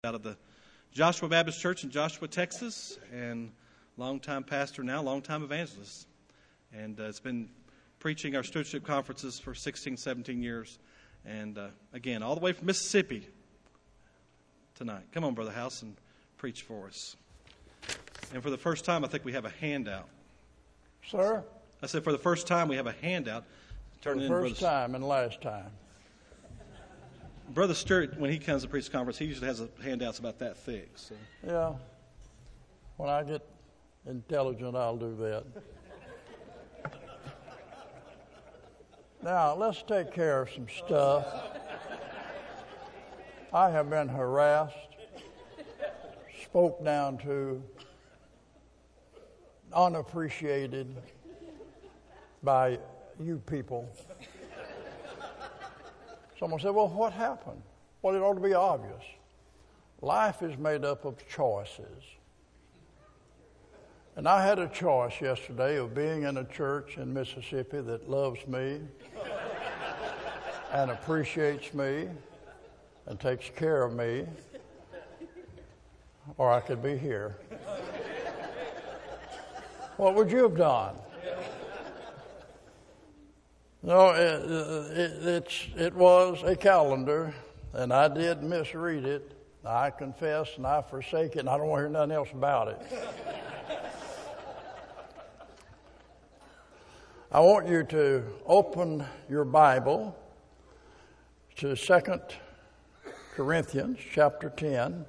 out of the Joshua Baptist Church in Joshua, Texas, and longtime pastor now, longtime evangelist. And it's been preaching our stewardship conferences for 16, 17 years. And again, all the way from Mississippi tonight. Come on, Brother House, and preach for us. And for the first time, I think we have a handout. Sir? I said for the first time, we have a handout. For the first time and last time. Brother Stewart, when he comes to preach conference, he usually has handouts about that thick. So. Yeah. When I get intelligent, I'll do that. Now, let's take care of some stuff. I have been harassed, spoke down to, unappreciated by you people. Someone said, well, what happened? Well, it ought to be obvious. Life is made up of choices. And I had a choice yesterday of being in a church in Mississippi that loves me and appreciates me and takes care of me, or I could be here. What would you have done? No, it was a calendar, and I did misread it. I confess and I forsake it, and I don't want to hear nothing else about it. I want you to open your Bible to 2 Corinthians chapter 10.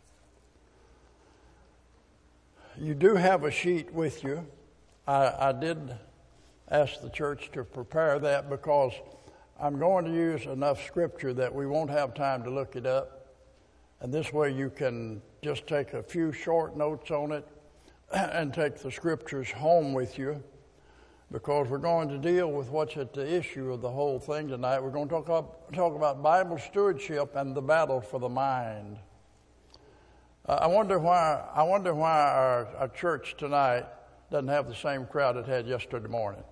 You do have a sheet with you. I did ask the church to prepare that because I'm going to use enough scripture that we won't have time to look it up. And this way you can just take a few short notes on it and take the scriptures home with you, because we're going to deal with what's at the issue of the whole thing tonight. We're going to talk about Bible stewardship and the battle for the mind. I wonder why our church tonight doesn't have the same crowd it had yesterday morning.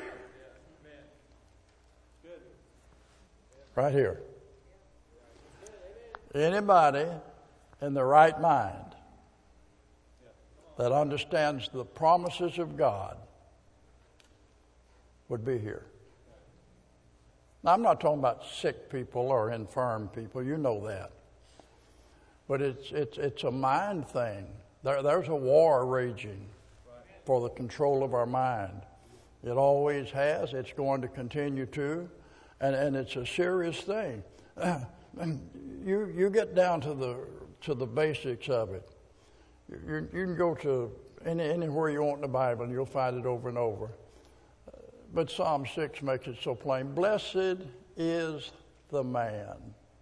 Right here. Anybody in the right mind that understands the promises of God would be here. Now, I'm not talking about sick people or infirm people. You know that. But it's a mind thing. There's a war raging for the control of our mind. It always has. It's going to continue to. And it's a serious thing. You get down to the basics of it. You can go to anywhere you want in the Bible and you'll find it over and over. But Psalm 6 makes it so plain. Blessed is the man.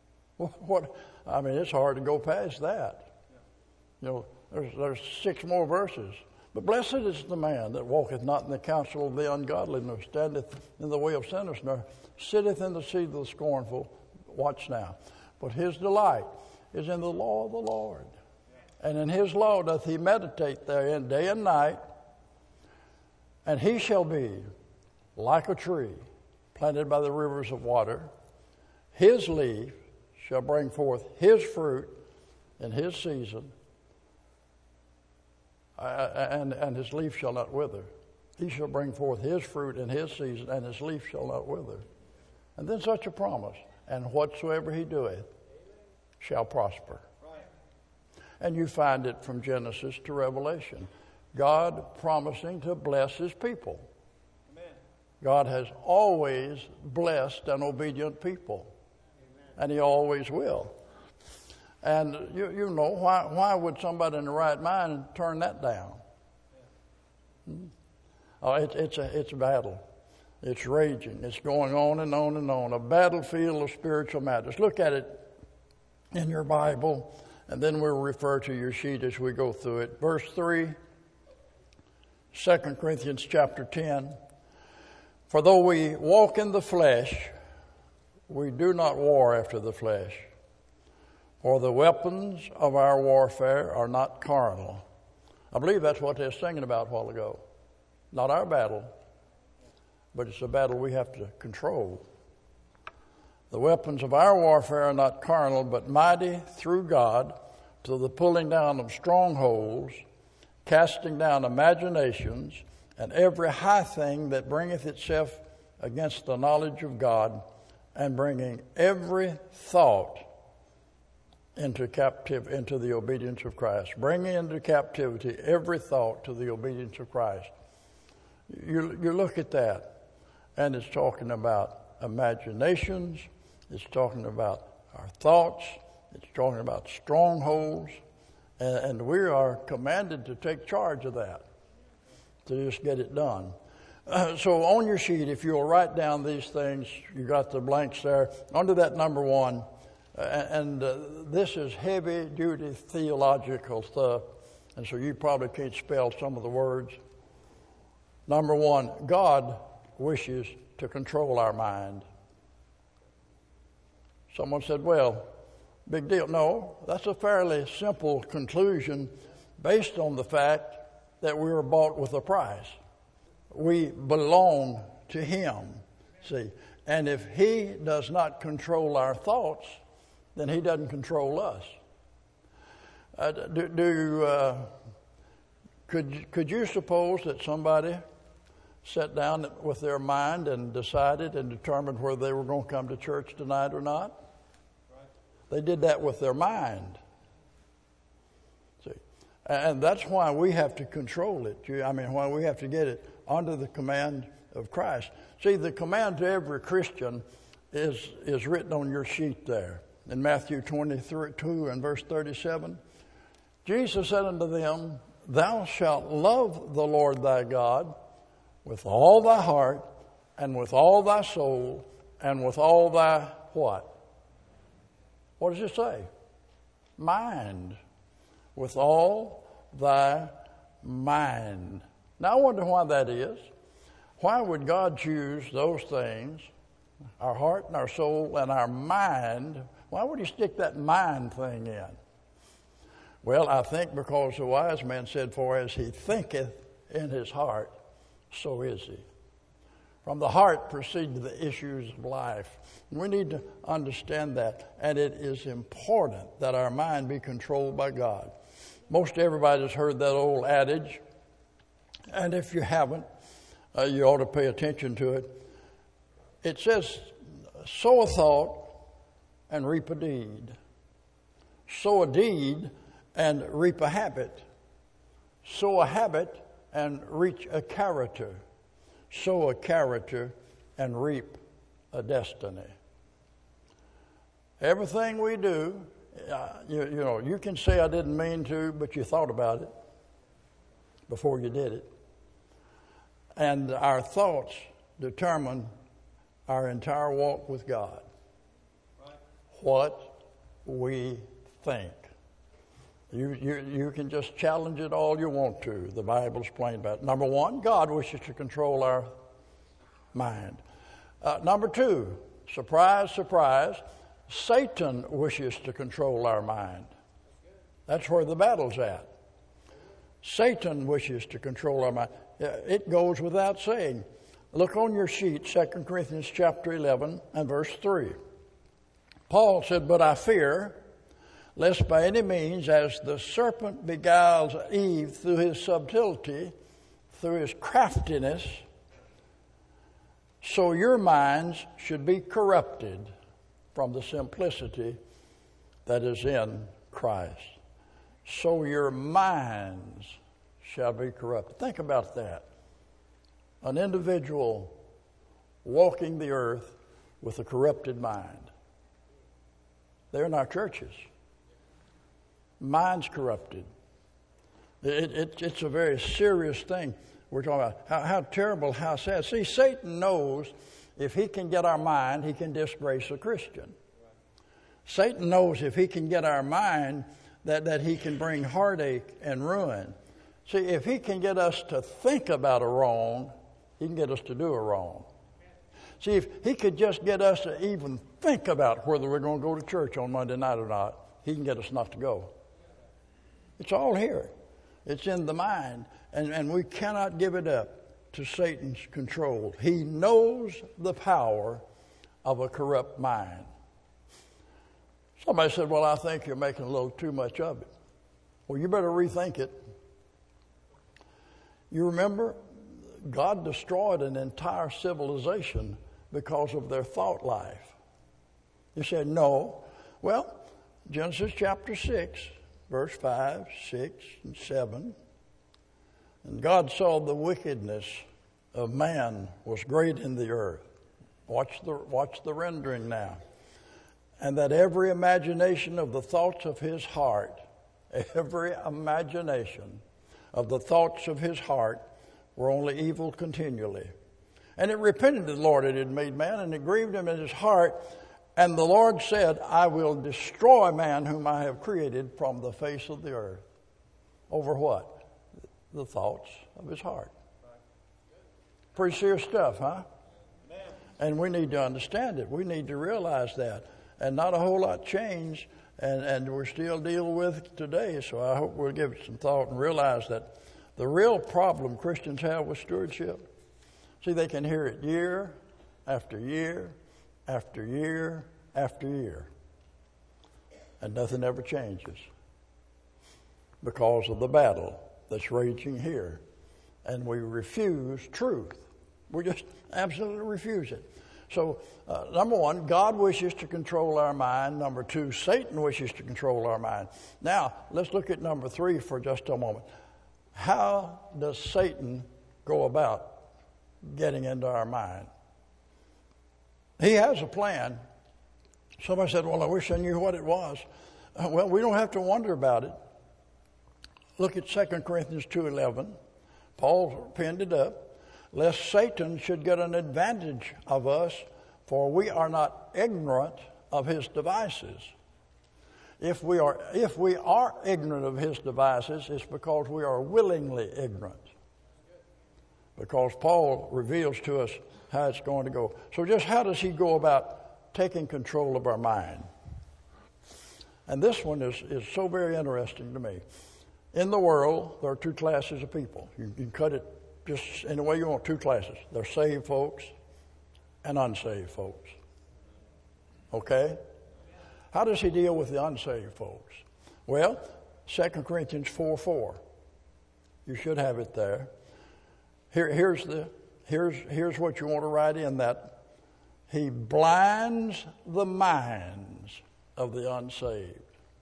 It's hard to go past that. You know, there's 6 more verses. But blessed is the man that walketh not in the counsel of the ungodly, nor standeth in the way of sinners, nor sitteth in the seat of the scornful. Watch now. But his delight is in the law of the Lord. And in his law doth he meditate therein day and night. And he shall be like a tree planted by the rivers of water. His leaf shall bring forth his fruit in his season. And his leaf shall not wither. He shall bring forth his fruit in his season, and his leaf shall not wither. And then such a promise, and whatsoever he doeth shall prosper. And you find it from Genesis to Revelation. God promising to bless his people. Amen. God has always blessed an obedient people. Amen. And he always will. And you know, why would somebody in the right mind turn that down? Oh, it's a battle. It's raging. It's going on and on and on. A battlefield of spiritual matters. Look at it in your Bible, and then we'll refer to your sheet as we go through it. Verse 3, 2 Corinthians chapter 10. For though we walk in the flesh, we do not war after the flesh. For the weapons of our warfare are not carnal. I believe that's what they were singing about a while ago. Not our battle, but it's a battle we have to control. The weapons of our warfare are not carnal, but mighty through God to the pulling down of strongholds, casting down imaginations, and every high thing that bringeth itself against the knowledge of God, and bringing every thought into the obedience of Christ. Bringing into captivity every thought to the obedience of Christ. You look at that, and it's talking about imaginations, it's talking about our thoughts, it's talking about strongholds, and we are commanded to take charge of that, to just get it done. So on your sheet, if you'll write down these things, you got the blanks there. Under that number 1, and this is heavy-duty theological stuff, and so you probably can't spell some of the words. Number 1, God wishes to control our mind. Someone said, well, big deal. No, that's a fairly simple conclusion based on the fact that we were bought with a price. We belong to Him, see. And if He does not control our thoughts, then He doesn't control us. Could you suppose that somebody sat down with their mind and decided and determined whether they were going to come to church tonight or not? They did that with their mind. See, and that's why we have to control it. Why we have to get it under the command of Christ. See, the command to every Christian is written on your sheet there. In Matthew 22 and verse 37, Jesus said unto them, Thou shalt love the Lord thy God with all thy heart, and with all thy soul, and with all thy what? What does it say? Mind. With all thy mind. Now, I wonder why that is. Why would God choose those things, our heart and our soul and our mind? Why would He stick that mind thing in? Well, I think because the wise man said, For as he thinketh in his heart, so is he. From the heart proceed the issues of life. We need to understand that, and it is important that our mind be controlled by God. Most everybody's heard that old adage, and if you haven't, you ought to pay attention to it. It says, sow a thought and reap a deed. Sow a deed and reap a habit. Sow a habit and reach a character. Sow a character and reap a destiny. Everything we do, you can say I didn't mean to, but you thought about it before you did it. And our thoughts determine our entire walk with God. Right. What we think. You can just challenge it all you want to. The Bible's plain about it. Number 1, God wishes to control our mind. Number 2, surprise, surprise, Satan wishes to control our mind. That's where the battle's at. Satan wishes to control our mind. It goes without saying. Look on your sheet, 2 Corinthians chapter 11 and verse 3. Paul said, But I fear, lest by any means, as the serpent beguiles Eve through his subtlety, through his craftiness, so your minds should be corrupted from the simplicity that is in Christ. So your minds shall be corrupted. Think about that. An individual walking the earth with a corrupted mind. They're in our churches. Mind's corrupted. It's a very serious thing we're talking about. How terrible, how sad. See, Satan knows if he can get our mind, he can disgrace a Christian. Satan knows if he can get our mind, that he can bring heartache and ruin. See, if he can get us to think about a wrong, he can get us to do a wrong. See, if he could just get us to even think about whether we're going to go to church on Monday night or not, he can get us not to go. It's all here. It's in the mind. And we cannot give it up to Satan's control. He knows the power of a corrupt mind. Somebody said, well, I think you're making a little too much of it. Well, you better rethink it. You remember, God destroyed an entire civilization because of their thought life. You said, no. Well, Genesis chapter 6, verse 5, 6, and 7. And God saw the wickedness of man was great in the earth. Watch the rendering now. And that every imagination of the thoughts of his heart, every imagination of the thoughts of his heart were only evil continually. And it repented the Lord it had made man, and it grieved him in his heart. And the Lord said, I will destroy man whom I have created from the face of the earth. Over what? The thoughts of his heart. Pretty serious stuff, huh? And we need to understand it. We need to realize that. And not a whole lot changed, and we're still dealing with it today. So I hope we'll give it some thought and realize that the real problem Christians have with stewardship, see, they can hear it year after year after year after year, and nothing ever changes because of the battle that's raging here. And we refuse truth. We just absolutely refuse it. So, number one, God wishes to control our mind. Number two, Satan wishes to control our mind. Now, let's look at number three for just a moment. How does Satan go about getting into our mind? He has a plan. Somebody said, well, I wish I knew what it was. Well, we don't have to wonder about it. Look at 2 Corinthians 2:11. Paul penned it up. Lest Satan should get an advantage of us, for we are not ignorant of his devices. If we are ignorant of his devices, it's because we are willingly ignorant. Because Paul reveals to us how it's going to go. So just how does he go about taking control of our mind? And this one is so very interesting to me. In the world, there are two classes of people. You can cut it just any way you want, two classes. There's saved folks and unsaved folks. Okay? How does he deal with the unsaved folks? Well, 2 Corinthians 4:4. You should have it there. Here's what you want to write in that. He blinds the minds of the unsaved,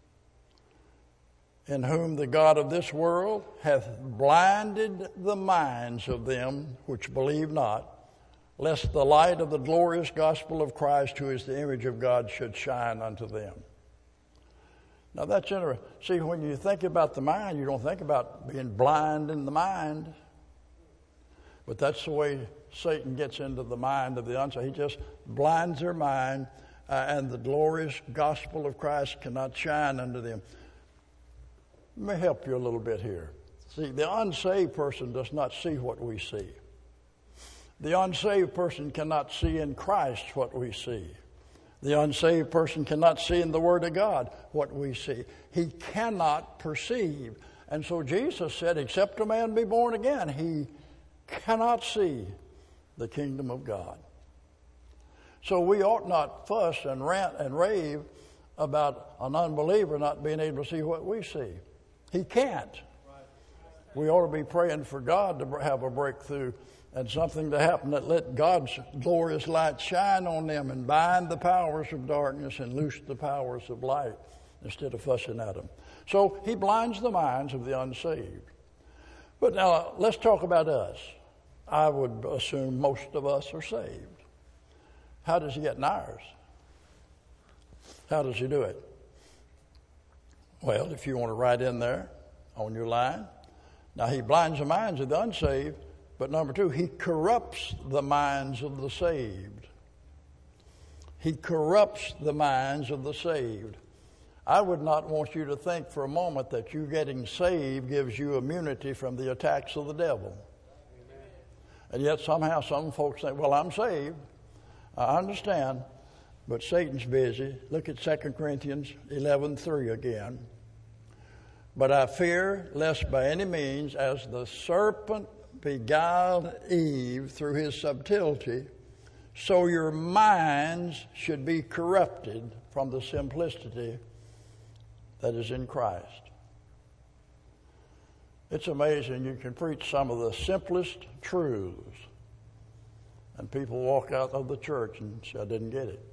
in whom the God of this world hath blinded the minds of them which believe not, lest the light of the glorious gospel of Christ, who is the image of God, should shine unto them. Now that's interesting. See, when you think about the mind, you don't think about being blind in the mind. But that's the way Satan gets into the mind of the unsaved. He just blinds their mind, and the glorious gospel of Christ cannot shine unto them. Let me help you a little bit here. See, the unsaved person does not see what we see. The unsaved person cannot see in Christ what we see. The unsaved person cannot see in the Word of God what we see. He cannot perceive. And so Jesus said, except a man be born again, he cannot see the kingdom of God. So we ought not fuss and rant and rave about an unbeliever not being able to see what we see. He can't. We ought to be praying for God to have a breakthrough and something to happen that let God's glorious light shine on them and bind the powers of darkness and loose the powers of light instead of fussing at them. So he blinds the minds of the unsaved. But now let's talk about us. I would assume most of us are saved. How does he get in ours? How does he do it? Well, if you want to write in there on your line, now he blinds the minds of the unsaved, but number two, he corrupts the minds of the saved. He corrupts the minds of the saved. I would not want you to think for a moment that you getting saved gives you immunity from the attacks of the devil. Amen. And yet somehow some folks think, well, I'm saved. I understand, but Satan's busy. Look at 2 Corinthians 11:3 again. But I fear lest by any means, as the serpent beguiled Eve through his subtlety, so your minds should be corrupted from the simplicity that is in Christ. It's amazing. You can preach some of the simplest truths, and people walk out of the church and say, I didn't get it.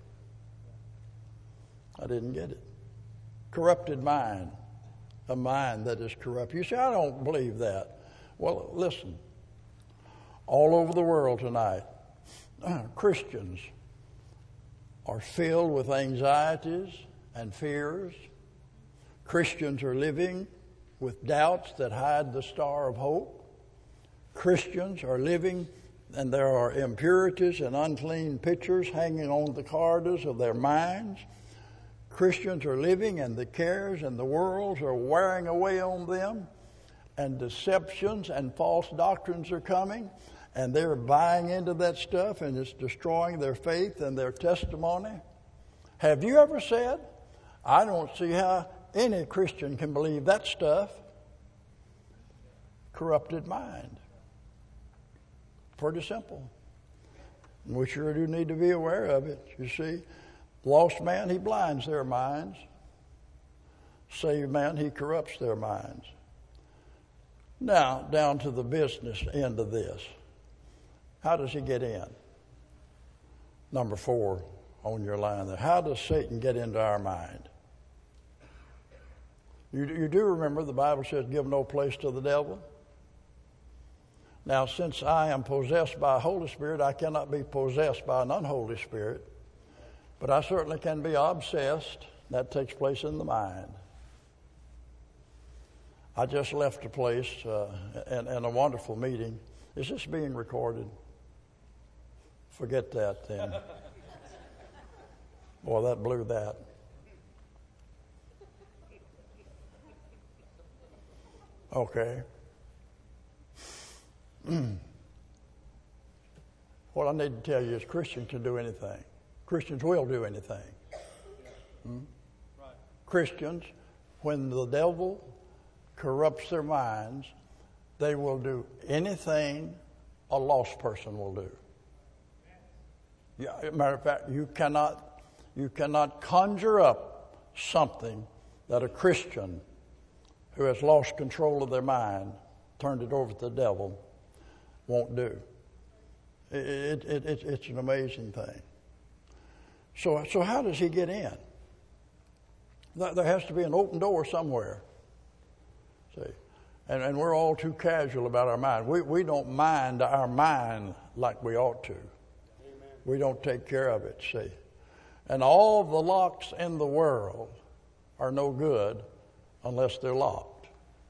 I didn't get it. Corrupted mind, a mind that is corrupt. You say, I don't believe that. Well, listen. All over the world tonight, Christians are filled with anxieties and fears. Christians are living with doubts that hide the star of hope. Christians are living, and there are impurities and unclean pictures hanging on the corridors of their minds. Christians are living, and the cares and the worlds are wearing away on them, and deceptions and false doctrines are coming, and they're buying into that stuff, and it's destroying their faith and their testimony. Have you ever said, I don't see how any Christian can believe that stuff? Corrupted mind. Pretty simple. We sure do need to be aware of it. You see, lost man, he blinds their minds. Saved man, he corrupts their minds. Now, down to the business end of this. How does he get in? Number 4 on your line there. How does Satan get into our mind? You do remember the Bible says, give no place to the devil? Now, since I am possessed by a Holy Spirit, I cannot be possessed by an unholy spirit. But I certainly can be obsessed. That takes place in the mind. I just left a place in a wonderful meeting. Is this being recorded? Forget that then. Boy, that blew that. Okay. What I need to tell you is Christians can do anything. Christians will do anything. Right. Christians, when the devil corrupts their minds, they will do anything a lost person will do. Yeah, matter of fact, you cannot conjure up something that a Christian who has lost control of their mind, turned it over to the devil, won't do. It's an amazing thing. So how does he get in? There has to be an open door somewhere. See, and we're all too casual about our mind. We don't mind our mind like we ought to. Amen. We don't take care of it, see. And all the locks in the world are no good unless they're locked.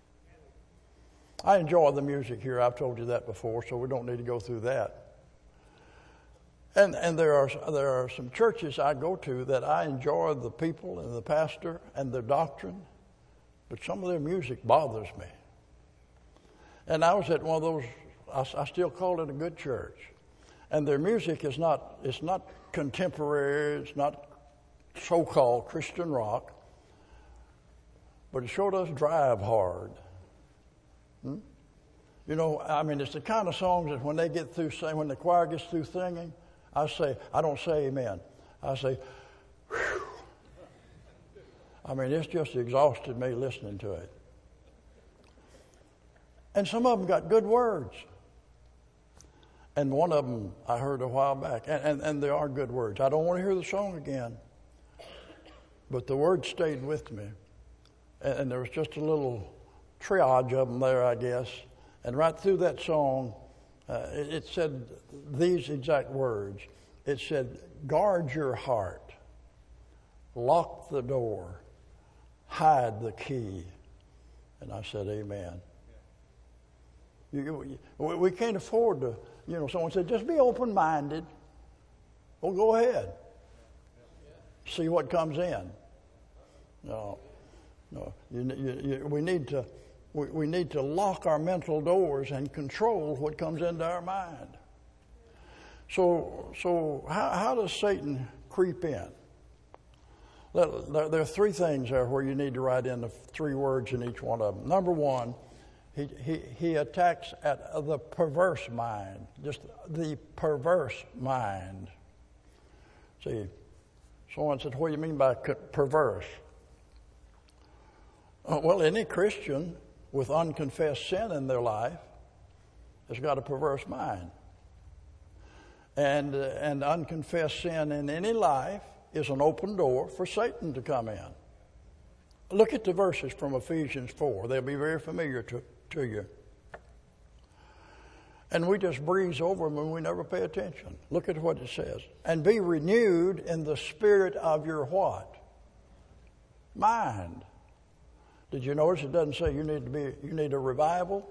I enjoy the music here. I've told you that before, so we don't need to go through that. And there are some churches I go to that I enjoy the people and the pastor and their doctrine, but some of their music bothers me. And I was at one of those, I still call it a good church. And their music is not contemporary, it's not so-called Christian rock, but it sure does drive hard. You know, I mean, it's the kind of songs that when they get through singing, when the choir gets through singing, I don't say amen. I say, whew. I mean, it's just exhausted me listening to it. And some of them got good words. And one of them I heard a while back, and they are good words. I don't want to hear the song again, but the words stayed with me. And there was just a little triage of them there, I guess. And right through that song, it said these exact words. It said, guard your heart, lock the door, hide the key. And I said, amen. We can't afford to, someone said, just be open-minded. Well, go ahead. See what comes in. No. We need to lock our mental doors and control what comes into our mind. So how does Satan creep in? There are 3 things there where you need to write in the 3 words in each one of them. Number 1, he attacks at the perverse mind, just the perverse mind. See, someone said, what do you mean by perverse? Well, any Christian with unconfessed sin in their life has got a perverse mind. And unconfessed sin in any life is an open door for Satan to come in. Look at the verses from Ephesians 4. They'll be very familiar to you. And we just breeze over them and we never pay attention. Look at what it says. And be renewed in the spirit of your what? Mind. Did you notice it doesn't say you need a revival?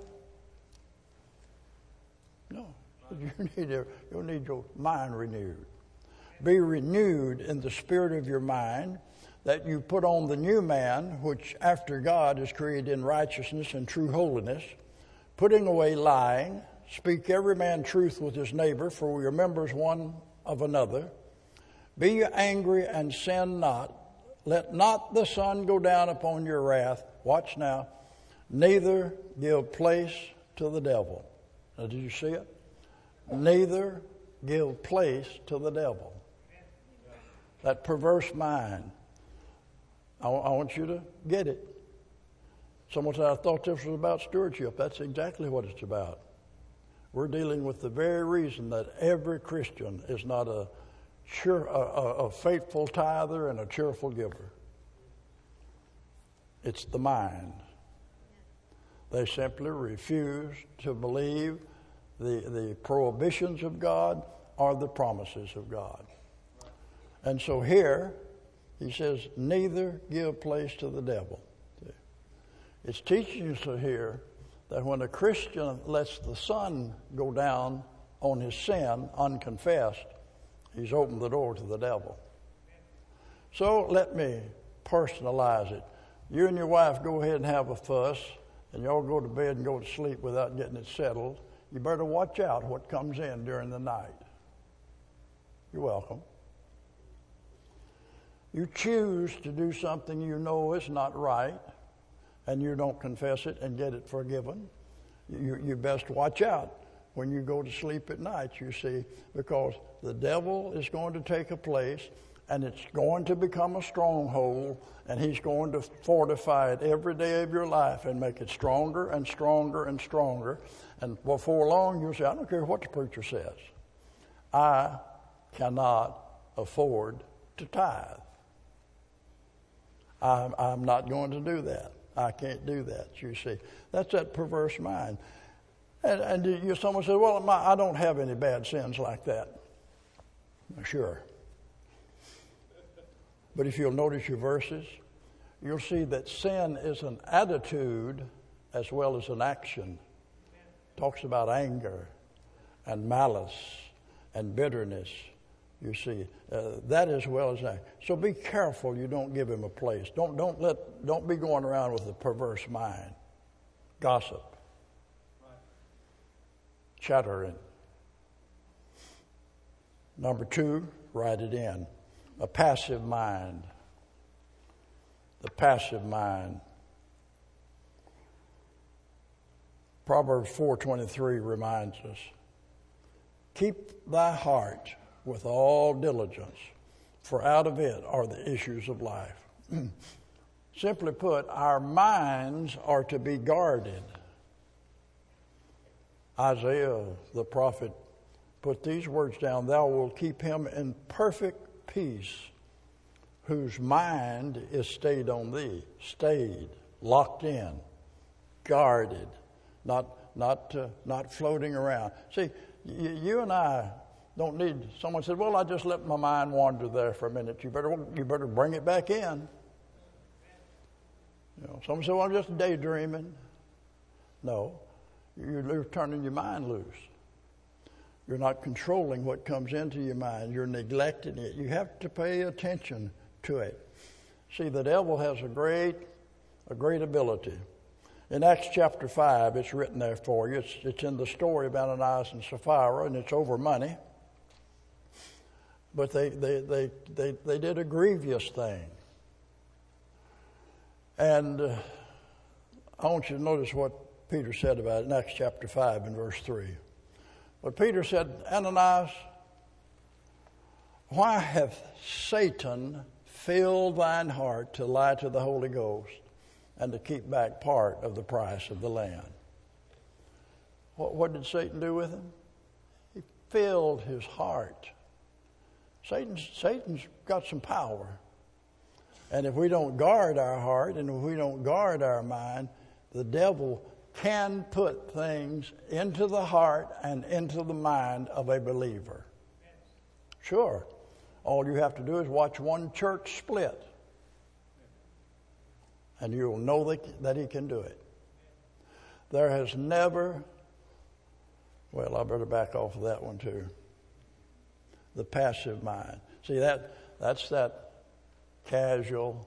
No. You need your mind renewed. Be renewed in the spirit of your mind, that you put on the new man, which after God is created in righteousness and true holiness, putting away lying. Speak every man truth with his neighbor, for we are members one of another. Be ye angry and sin not. Let not the sun go down upon your wrath. Watch now. Neither give place to the devil. Now, did you see it? Neither give place to the devil. That perverse mind. I want you to get it. Someone said, I thought this was about stewardship. That's exactly what it's about. We're dealing with the very reason that every Christian is not a faithful tither and a cheerful giver. It's the mind. They simply refuse to believe the prohibitions of God or the promises of God. And so here, he says, neither give place to the devil. It's teaching us here that when a Christian lets the sun go down on his sin unconfessed, he's opened the door to the devil. So let me personalize it. You and your wife go ahead and have a fuss, and y'all go to bed and go to sleep without getting it settled. You better watch out what comes in during the night. You're welcome. You choose to do something you know is not right, and you don't confess it and get it forgiven. You best watch out when you go to sleep at night, you see, because the devil is going to take a place, and it's going to become a stronghold, and he's going to fortify it every day of your life and make it stronger and stronger and stronger. And before long, you'll say, I don't care what the preacher says. I cannot afford to tithe. I'm not going to do that. I can't do that, you see. That's that perverse mind. And someone says, well, I don't have any bad sins like that. Sure. But if you'll notice your verses, you'll see that sin is an attitude as well as an action. It talks about anger and malice and bitterness, you see, that as well as that. So be careful you don't give him a place. Don't be going around with a perverse mind. Gossip. Chattering. Number 2, write it in. A passive mind. The passive mind. Proverbs 4:23 reminds us, keep thy heart with all diligence, for out of it are the issues of life. Simply put, our minds are to be guarded. Isaiah, the prophet, put these words down, thou wilt keep him in perfect peace, whose mind is stayed on thee, stayed, locked in, guarded, not floating around. See, you and I don't need, someone said, well, I just let my mind wander there for a minute. You better bring it back in. Someone said, well, I'm just daydreaming. No, you're turning your mind loose. You're not controlling what comes into your mind. You're neglecting it. You have to pay attention to it. See, the devil has a great ability. In Acts chapter 5, it's written there for you. It's in the story of Ananias and Sapphira, and it's over money. But they did a grievous thing. And I want you to notice what Peter said about it in Acts chapter 5 and verse 3. But Peter said, Ananias, why hath Satan filled thine heart to lie to the Holy Ghost and to keep back part of the price of the land. What did Satan do with him? He filled his heart. Satan's got some power. And if we don't guard our heart and if we don't guard our mind, the devil can put things into the heart and into the mind of a believer. Sure. All you have to do is watch one church split, and you'll know that he can do it. There has never, well, I better back off of that one too. The passive mind. See, that's that casual,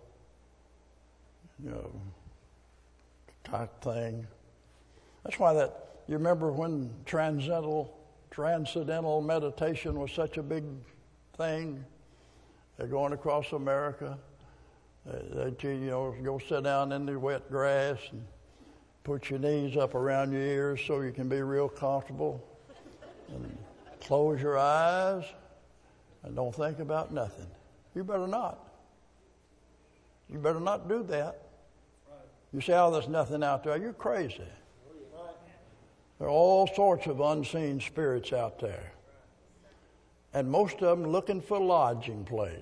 type thing. That's why you remember when transcendental meditation was such a big thing? They're going across America. They go sit down in the wet grass and put your knees up around your ears so you can be real comfortable. And close your eyes and don't think about nothing. You better not. You better not do that. You say, oh, there's nothing out there. You're crazy. There are all sorts of unseen spirits out there. And most of them looking for a lodging place.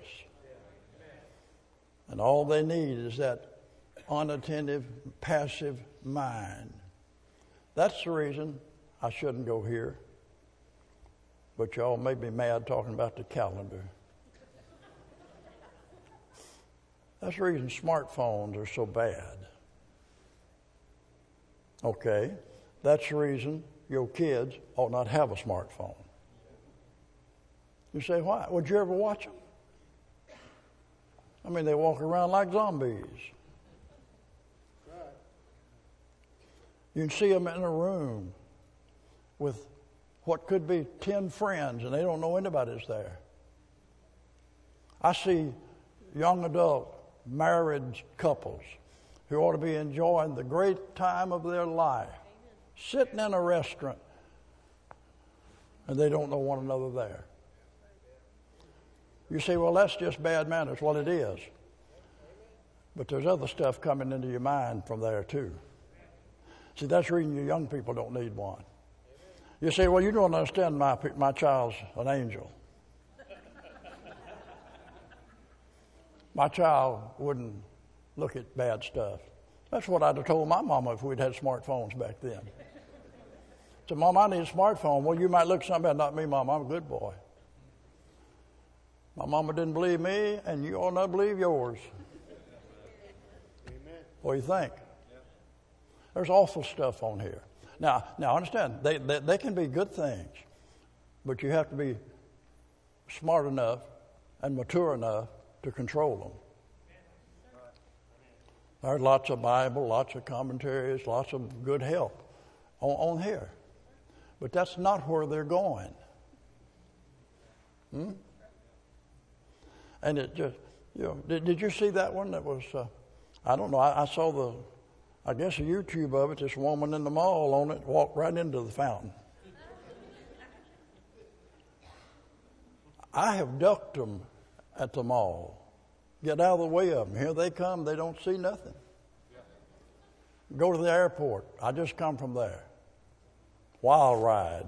And all they need is that unattentive, passive mind. That's the reason I shouldn't go here. But y'all may be mad talking about the calendar. That's the reason smartphones are so bad. Okay, that's the reason your kids ought not have a smartphone. You say, why? Would you ever watch them? I mean, they walk around like zombies. You can see them in a room with what could be 10 friends, and they don't know anybody's there. I see young adult married couples who ought to be enjoying the great time of their life, sitting in a restaurant, and they don't know one another there. You say, well, that's just bad manners. Well, it is. But there's other stuff coming into your mind from there, too. See, that's the reason you young people don't need one. You say, well, you don't understand, my child's an angel. My child wouldn't look at bad stuff. That's what I'd have told my mama if we'd had smartphones back then. So, Mom, I need a smartphone. Well, you might look at something bad. Not me, Mom. I'm a good boy. My mama didn't believe me, and you ought not believe yours. Amen. What do you think? Yeah. There's awful stuff on here. Now understand, they can be good things, but you have to be smart enough and mature enough to control them. There's lots of Bible, lots of commentaries, lots of good help on here. But that's not where they're going. And it just, did you see that one that was, I don't know, I saw I guess a YouTube of it, this woman in the mall on it walked right into the fountain. I have ducked them at the mall. Get out of the way of them. Here they come, they don't see nothing. Go to the airport. I just come from there. Wild ride.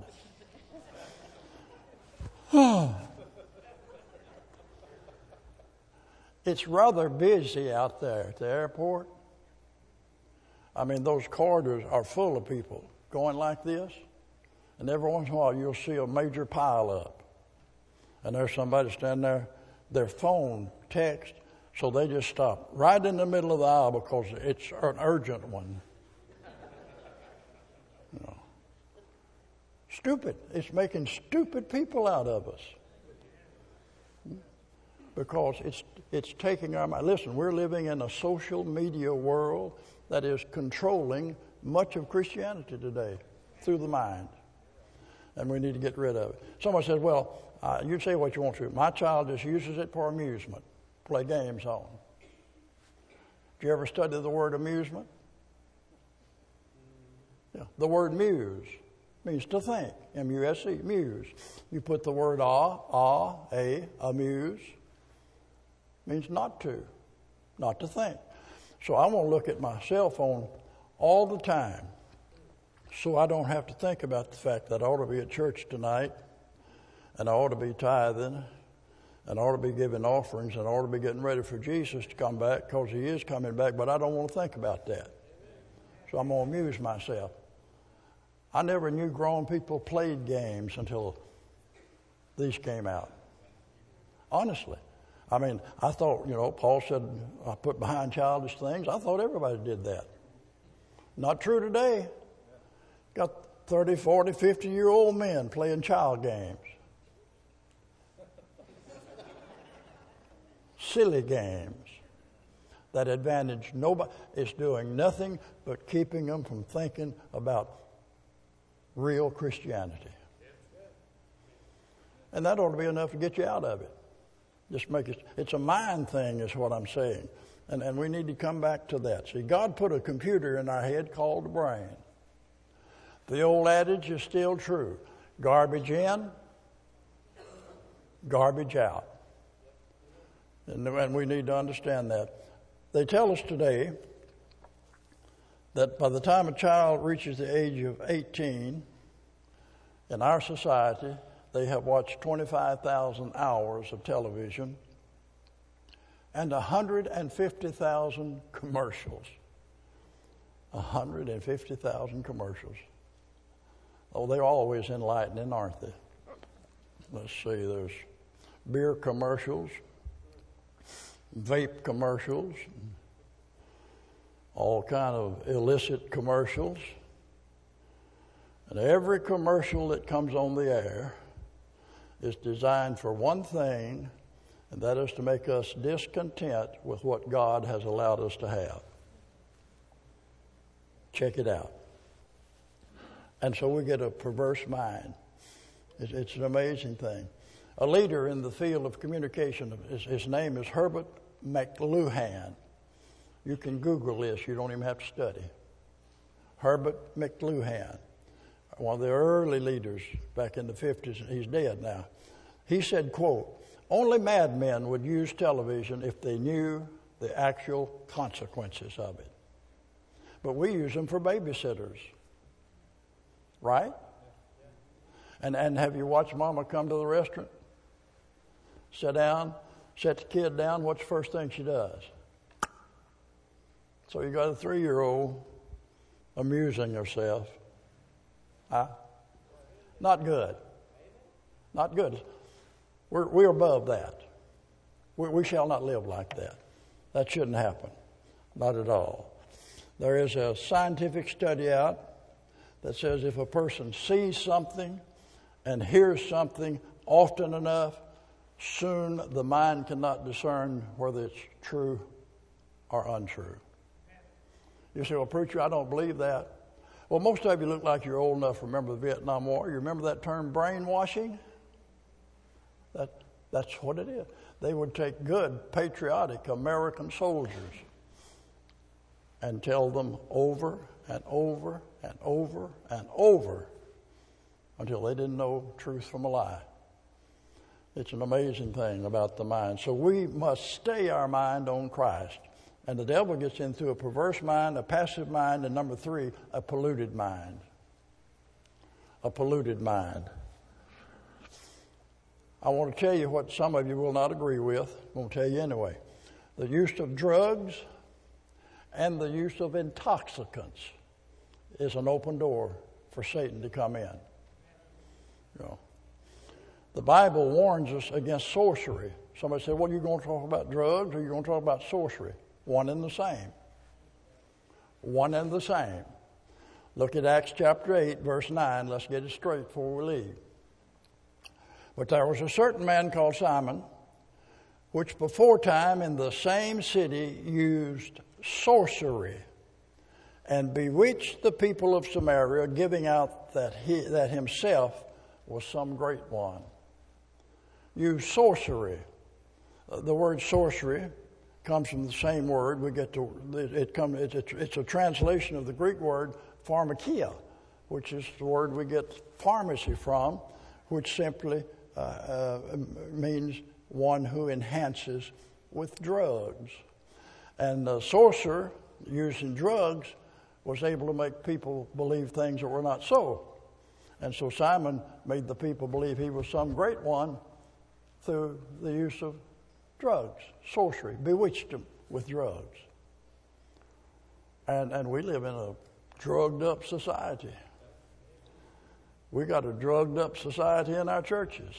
It's rather busy out there at the airport. I mean, those corridors are full of people going like this. And every once in a while, you'll see a major pile up. And there's somebody standing there, their phone text, so they just stop right in the middle of the aisle because it's an urgent one. Stupid. It's making stupid people out of us. Because it's taking our mind. Listen, we're living in a social media world that is controlling much of Christianity today through the mind. And we need to get rid of it. Someone says, well, you say what you want to. My child just uses it for amusement, play games on. Did you ever study the word amusement? Yeah. The word muse means to think. M-U-S-E, muse. You put the word amuse, means not to think. So I want to look at my cell phone all the time so I don't have to think about the fact that I ought to be at church tonight and I ought to be tithing and I ought to be giving offerings and I ought to be getting ready for Jesus to come back because he is coming back, but I don't want to think about that. So I'm going to amuse myself. I never knew grown people played games until these came out. Honestly. I mean, I thought, Paul said, I put behind childish things. I thought everybody did that. Not true today. Got 30, 40, 50-year-old men playing child games. Silly games that advantage nobody. It's doing nothing but keeping them from thinking about real Christianity. And that ought to be enough to get you out of it. Just make it, it's a mind thing is what I'm saying. And we need to come back to that. See, God put a computer in our head called the brain. The old adage is still true. Garbage in, garbage out. And we need to understand that. They tell us today that by the time a child reaches the age of 18, in our society, they have watched 25,000 hours of television and 150,000 commercials. 150,000 commercials. Oh, they're always enlightening, aren't they? Let's see, there's beer commercials, vape commercials, all kind of illicit commercials. And every commercial that comes on the air is designed for one thing, and that is to make us discontent with what God has allowed us to have. Check it out. And so we get a perverse mind. It's an amazing thing. A leader in the field of communication, his name is Herbert McLuhan. You can Google this. You don't even have to study. Herbert McLuhan, one of the early leaders back in the 50s. He's dead now. He said, quote, "Only madmen would use television if they knew the actual consequences of it. But we use them for babysitters." Right? And have you watched Mama come to the restaurant? Sit down, set the kid down. What's the first thing she does? So you got a 3-year-old amusing herself. Huh? Not good. Not good. We're above that. We shall not live like that. That shouldn't happen. Not at all. There is a scientific study out that says if a person sees something and hears something often enough, soon the mind cannot discern whether it's true or untrue. You say, "Well, preacher, I don't believe that." Well, most of you look like you're old enough to remember the Vietnam War. You remember that term brainwashing? That's what it is. They would take good, patriotic American soldiers and tell them over and over and over and over until they didn't know truth from a lie. It's an amazing thing about the mind. So we must stay our mind on Christ. And the devil gets into a perverse mind, a passive mind, and number 3, a polluted mind. A polluted mind. I want to tell you what some of you will not agree with. I'm going to tell you anyway. The use of drugs and the use of intoxicants is an open door for Satan to come in. The Bible warns us against sorcery. Somebody said, "Well, are you going to talk about drugs or are you going to talk about sorcery?" One and the same. One and the same. Look at Acts chapter 8, verse 9. Let's get it straight before we leave. "But there was a certain man called Simon, which before time in the same city used sorcery and bewitched the people of Samaria, giving out that himself was some great one." Used sorcery. The word sorcery comes from the same word. It's a translation of the Greek word pharmakia, which is the word we get pharmacy from, which simply means one who enhances with drugs. And the sorcerer, using drugs, was able to make people believe things that were not so. And so Simon made the people believe he was some great one through the use of drugs, sorcery, bewitched them with drugs. And we live in a drugged up society. We got a drugged up society in our churches.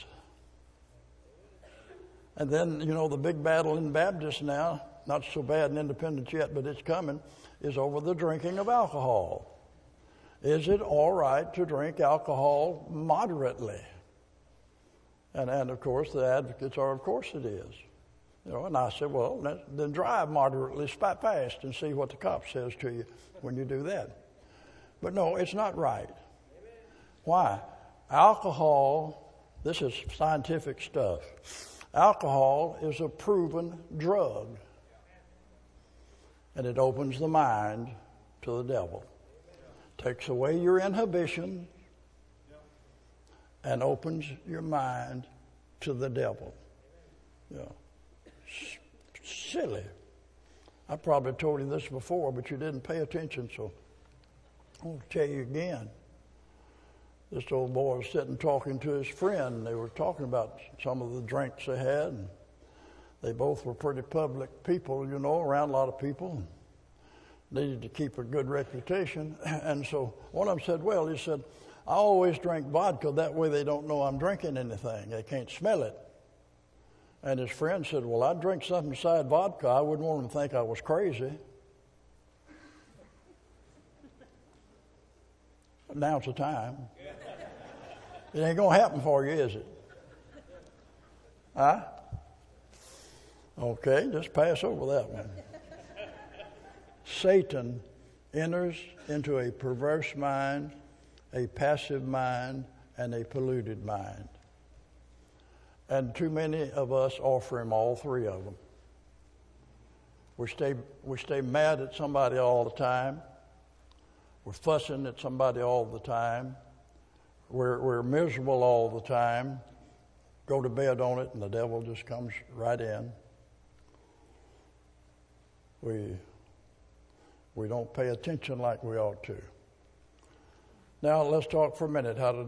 And then, the big battle in Baptists now, not so bad in Independence yet, but it's coming, is over the drinking of alcohol. Is it all right to drink alcohol moderately? And of course, the advocates are, of course it is. And I said, well, then drive moderately fast and see what the cop says to you when you do that. But no, it's not right. Why? Alcohol, this is scientific stuff. Alcohol is a proven drug. And it opens the mind to the devil. Takes away your inhibition and opens your mind to the devil. Silly. I probably told you this before, but you didn't pay attention, so I'll tell you again. This old boy was sitting talking to his friend. They were talking about some of the drinks they had. And they both were pretty public people, around a lot of people. Needed to keep a good reputation. And so one of them said, he said, I always drink vodka. That way they don't know I'm drinking anything. They can't smell it. And his friend said, well, I'd drink something beside vodka. I wouldn't want them to think I was crazy. Now's the time. It ain't going to happen for you, is it? Huh? Okay, just pass over that one. Satan enters into a perverse mind, a passive mind, and a polluted mind. And too many of us offer him all three of them. We stay mad at somebody all the time. We're fussing at somebody all the time. We're miserable all the time. Go to bed on it, and the devil just comes right in. We don't pay attention like we ought to. Now let's talk for a minute how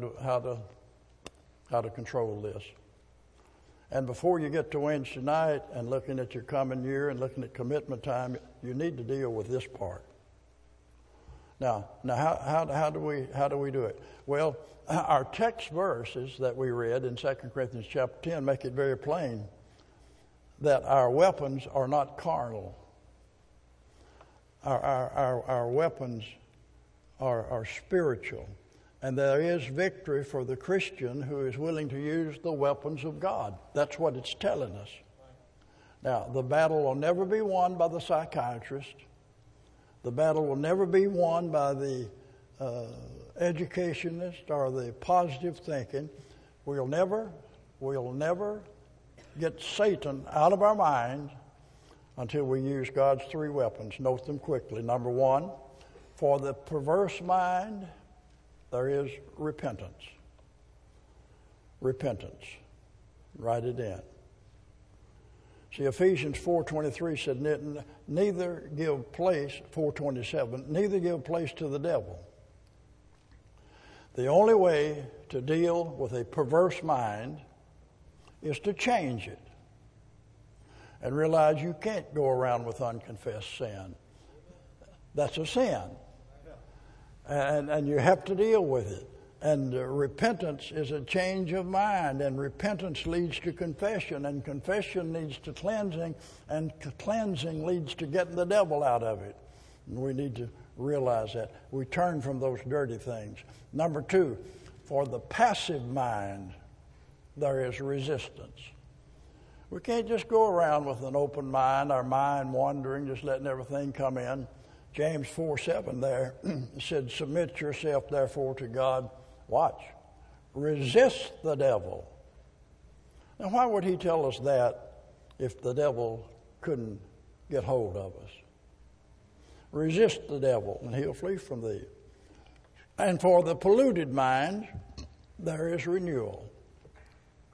to control this. And before you get to Wednesday night and looking at your coming year and looking at commitment time, you need to deal with this part. Now, how do we do it? Well, our text verses that we read in 2 Corinthians chapter 10 make it very plain that our weapons are not carnal. Our weapons are spiritual. And there is victory for the Christian who is willing to use the weapons of God. That's what it's telling us. Now, the battle will never be won by the psychiatrist. The battle will never be won by the educationist or the positive thinking. We'll never get Satan out of our minds until we use God's three weapons. Note them quickly. Number one, for the perverse mind, there is repentance. Repentance. Write it in. See, Ephesians 4:23 said, neither give place, 4:27, neither give place to the devil. The only way to deal with a perverse mind is to change it and realize you can't go around with unconfessed sin. That's a sin. And you have to deal with it. And repentance is a change of mind, and repentance leads to confession, and confession leads to cleansing, and cleansing leads to getting the devil out of it. And we need to realize that. We turn from those dirty things. Number two, for the passive mind, there is resistance. We can't just go around with an open mind, our mind wandering, just letting everything come in. James 4:7 there said, submit yourself therefore to God. Watch. Resist the devil. Now, why would he tell us that if the devil couldn't get hold of us? Resist the devil, and he'll flee from thee. And for the polluted mind, there is renewal.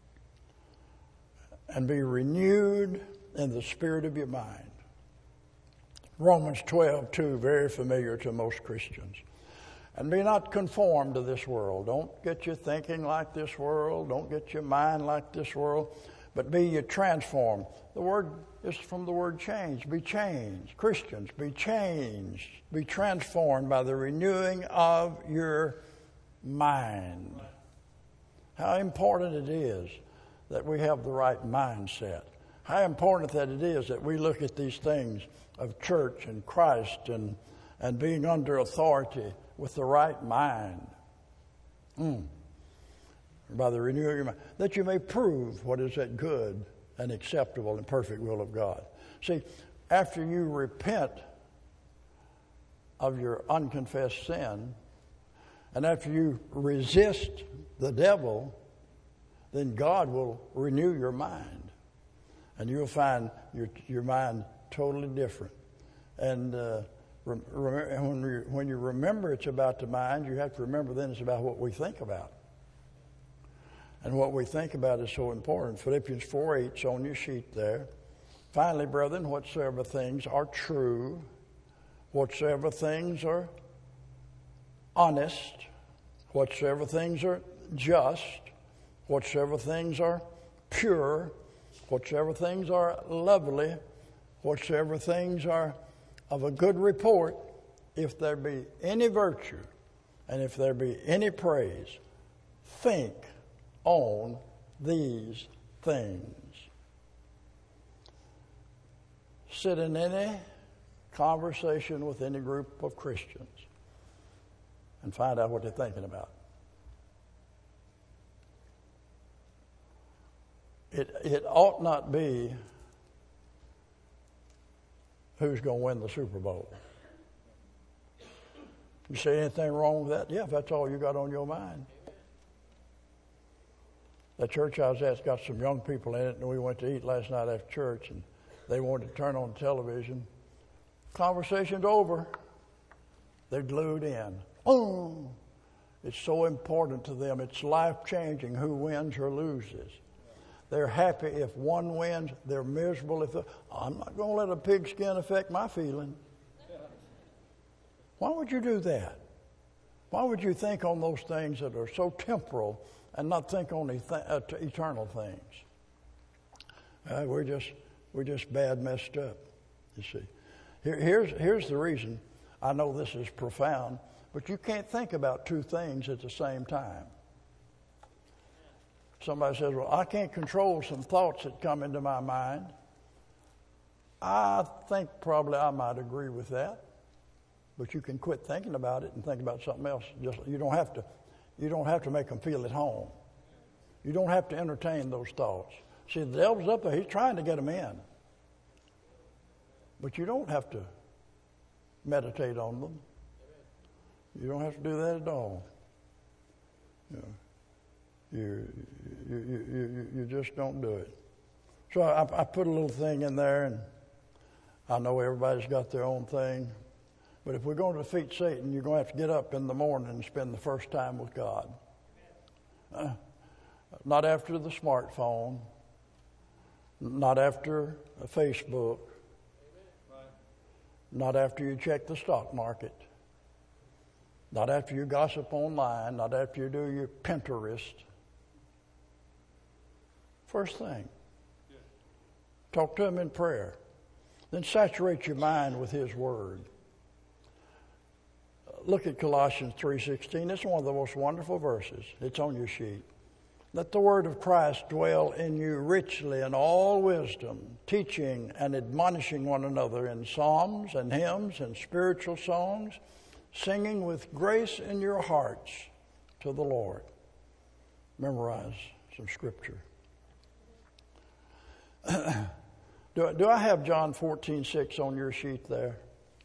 And be renewed in the spirit of your mind. Romans 12:2, very familiar to most Christians. And be not conformed to this world. Don't get your thinking like this world. Don't get your mind like this world. But be ye transformed. The word is from the word change. Be changed. Christians, be changed. Be transformed by the renewing of your mind. How important it is that we have the right mindset. How important that it is that we look at these things of church and Christ and being under authority with the right mind. By the renewing of your mind. That you may prove what is that good and acceptable and perfect will of God. See, after you repent of your unconfessed sin, and after you resist the devil, then God will renew your mind. And you'll find your mind totally different. And when you remember it's about the mind, you have to remember then it's about what we think about. And what we think about is so important. Philippians 4:8 is on your sheet there. Finally, brethren, whatsoever things are true, whatsoever things are honest, whatsoever things are just, whatsoever things are pure, whatsoever things are lovely, whatsoever things are of a good report, if there be any virtue and if there be any praise, think on these things. Sit in any conversation with any group of Christians and find out what they're thinking about. It ought not be who's going to win the Super Bowl. You say anything wrong with that? Yeah, if that's all you got on your mind. The church I was at's got some young people in it, and we went to eat last night after church, and they wanted to turn on the television. Conversation's over. They're glued in. Oh, it's so important to them. It's life-changing who wins or loses. They're happy if one wins. They're miserable if I'm not going to let a pigskin affect my feeling. Why would you do that? Why would you think on those things that are so temporal and not think on eternal things? We're just bad messed up, you see. Here's the reason. I know this is profound, but you can't think about two things at the same time. Somebody says, well, I can't control some thoughts that come into my mind. I think probably I might agree with that. But you can quit thinking about it and think about something else. You don't have to make them feel at home. You don't have to entertain those thoughts. See, the devil's up there. He's trying to get them in. But you don't have to meditate on them. You don't have to do that at all. You just don't do it. So I put a little thing in there, and I know everybody's got their own thing. But if we're going to defeat Satan, you're going to have to get up in the morning and spend the first time with God. Not after the smartphone, not after Facebook, not after you check the stock market, not after you gossip online, not after you do your Pinterest. First thing, talk to him in prayer. Then saturate your mind with his word. Look at Colossians 3:16. It's one of the most wonderful verses. It's on your sheet. Let the word of Christ dwell in you richly in all wisdom, teaching and admonishing one another in psalms and hymns and spiritual songs, singing with grace in your hearts to the Lord. Memorize some scripture. Do I have John 14:6 on your sheet there?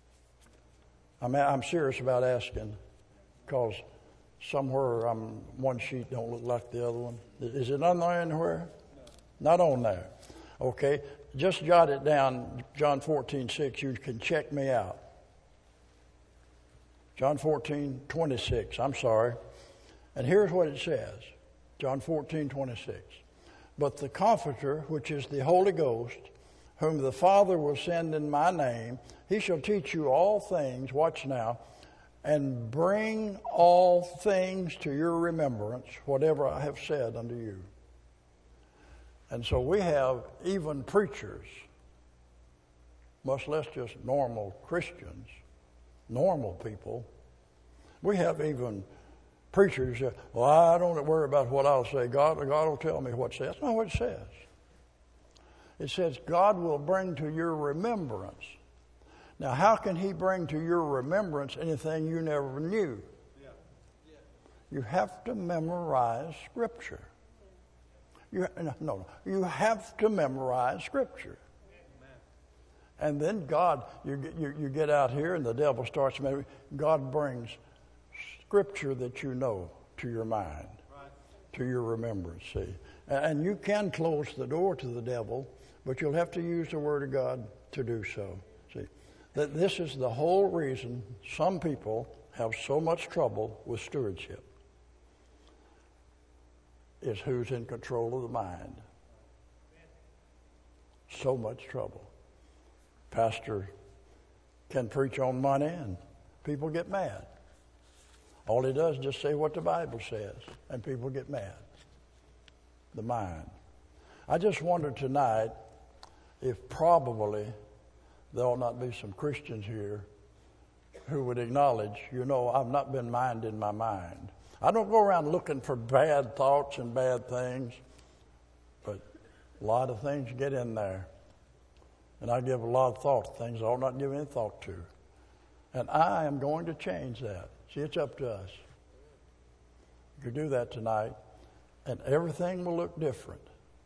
I'm serious about asking, because somewhere one sheet don't look like the other one. Is it on there anywhere? No. Not on there. Okay, just jot it down. John 14:6. You can check me out. John 14:26. I'm sorry. And here's what it says. John 14:26. But the Comforter, which is the Holy Ghost, whom the Father will send in my name, he shall teach you all things, watch now, and bring all things to your remembrance, whatever I have said unto you. And so we have even preachers, much less just normal Christians, normal people. We have even preachers say, well, I don't worry about what I'll say. God will tell me what it says. That's not what it says. It says God will bring to your remembrance. Now, how can he bring to your remembrance anything you never knew? You have to memorize Scripture. You have to memorize Scripture. And then God, you get out here and the devil starts, God brings Scripture that you know to your mind, to your remembrance, see. And you can close the door to the devil, but you'll have to use the Word of God to do so, see. That this is the whole reason some people have so much trouble with stewardship, is who's in control of the mind. So much trouble. Pastor can preach on money and people get mad. All he does is just say what the Bible says and people get mad. The mind. I just wonder tonight if probably there ought not be some Christians here who would acknowledge, I've not been minding my mind. I don't go around looking for bad thoughts and bad things, but a lot of things get in there. And I give a lot of thought to things I ought not give any thought to. And I am going to change that. See, it's up to us. You can do that tonight, and everything will look different.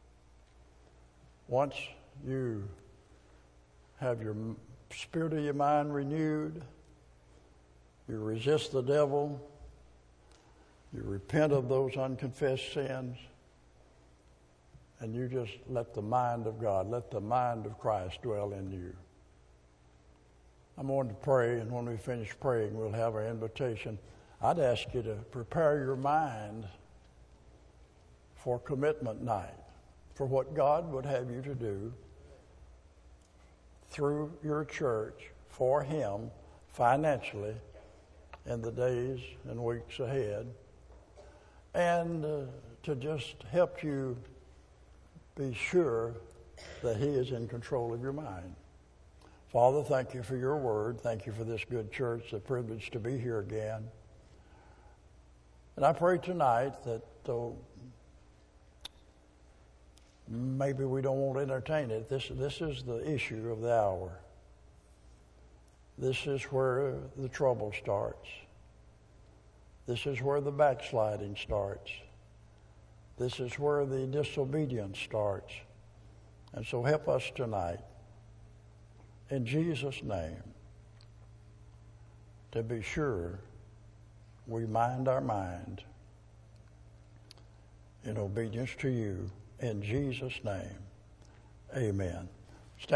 Once you have your spirit of your mind renewed, you resist the devil, you repent of those unconfessed sins, and you just let the mind of God, let the mind of Christ dwell in you. I'm going to pray, and when we finish praying, we'll have our invitation. I'd ask you to prepare your mind for commitment night, for what God would have you to do through your church for Him financially in the days and weeks ahead, and to just help you be sure that He is in control of your mind. Father, thank you for your word. Thank you for this good church, the privilege to be here again. And I pray tonight that though maybe we don't want to entertain it, this is the issue of the hour. This is where the trouble starts. This is where the backsliding starts. This is where the disobedience starts. And so help us tonight, in Jesus' name, to be sure we mind our mind in obedience to you. In Jesus' name, amen.